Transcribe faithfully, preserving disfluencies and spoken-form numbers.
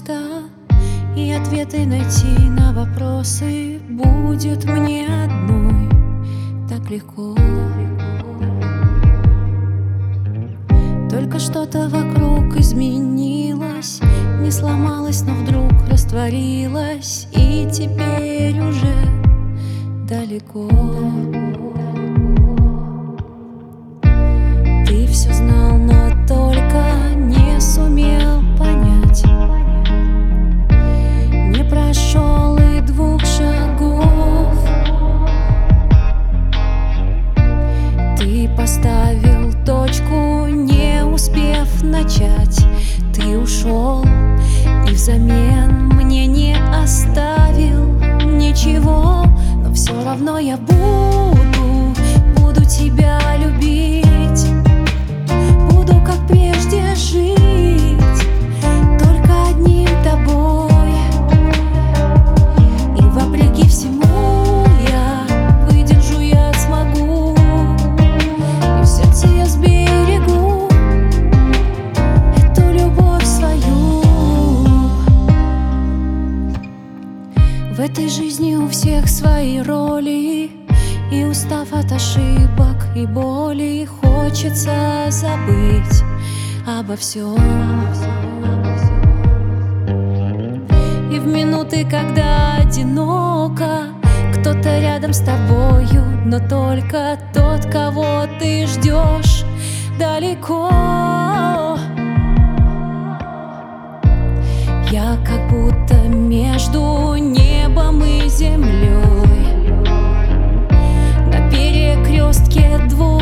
просто, и ответы найти на вопросы будет мне одной так легко. Только что-то вокруг изменилось, не сломалось, но вдруг растворилось, и теперь уже далеко. Ты все знал, но только не сумел понять, не прошел и двух шагов. Ты поставил точку, не успев начать. Ты ушел и взамен мне не оставил ничего. Но все равно я буду, буду тебя любить, буду как прежде жить, только одним тобой. И вопреки всему я выдержу, я смогу, и в сердце я сберегу эту любовь свою. В этой жизни у всех свои роли, и устав от ошибок и боли, хочется забыть обо всем. И в минуты, когда одиноко, кто-то рядом с тобою, но только тот, кого ты ждешь далеко. Я как будто между небом и землей, на перекрестке двух